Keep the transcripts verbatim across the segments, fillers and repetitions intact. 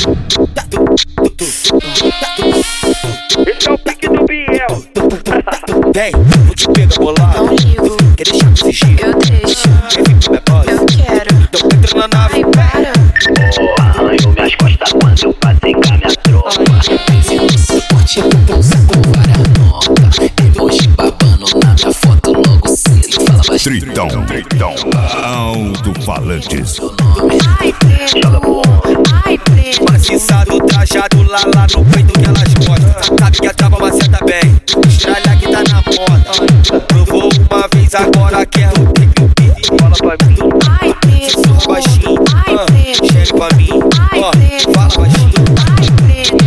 Esse é o pique do Biel. Vem, vou te pegar bolado. Não ligo, Quer deixar me fingir? eu deixo, Quer vir pra minha base? eu quero. Então entra na nave. Ai, para. Oh, arranho minhas costas quando eu passei com a minha tropa. Se você curte a pousa com várias notas, emoji babando na minha foto, logo cedo fala baixinho. Tritão, tritão, alto-falantes. Seu nome, Ai, preto, ai, preto. Maciçado, trajado lá, lá no peito que elas gostam. Sabe que a trava maceta bem, estralha que tá na moda. Provou uma vez, agora quer o que que o que fala pra mim. Ai, preto, Sussurra baixinho, ai, ah, preto. chega pra mim, Ai, ó, preto, fala baixinho. ai, preto.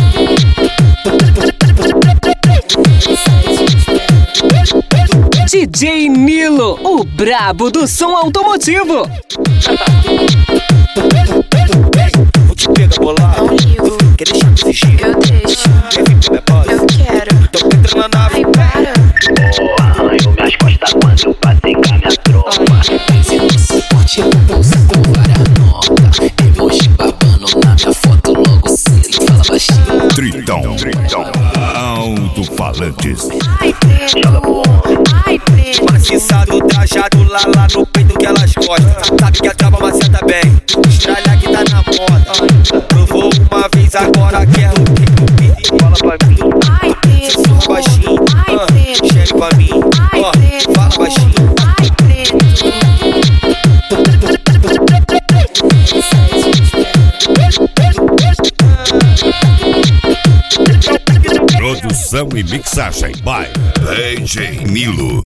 D J Nilo, o brabo do som automotivo. Vou te pegar bolado. Não ligo, Quer deixar me fingir? eu deixo, Quer vir pra minha base? eu quero. Então entra na nave. Ai, para. oh, arranho minhas costas quando eu passei com a minha tropa. Se você curte a pousa com várias notas, emoji babando na minha foto, logo cedo fala baixinho. Tritão, tritão, alto-falantes. Ai, preto, ai, preto. Maciçado, trajado lá, lá no peito que elas gostam. Sabe que a trava maceta bem, estralha que tá na moda. Provou uma vez, agora quer o que que o que fala pra mim. Ai, preto, Sussurra baixinho, ai, ah, preto. chega pra mim, Ai, ó, preto, fala baixinho. ai, preto. Produção e mixagem by D J Nilo.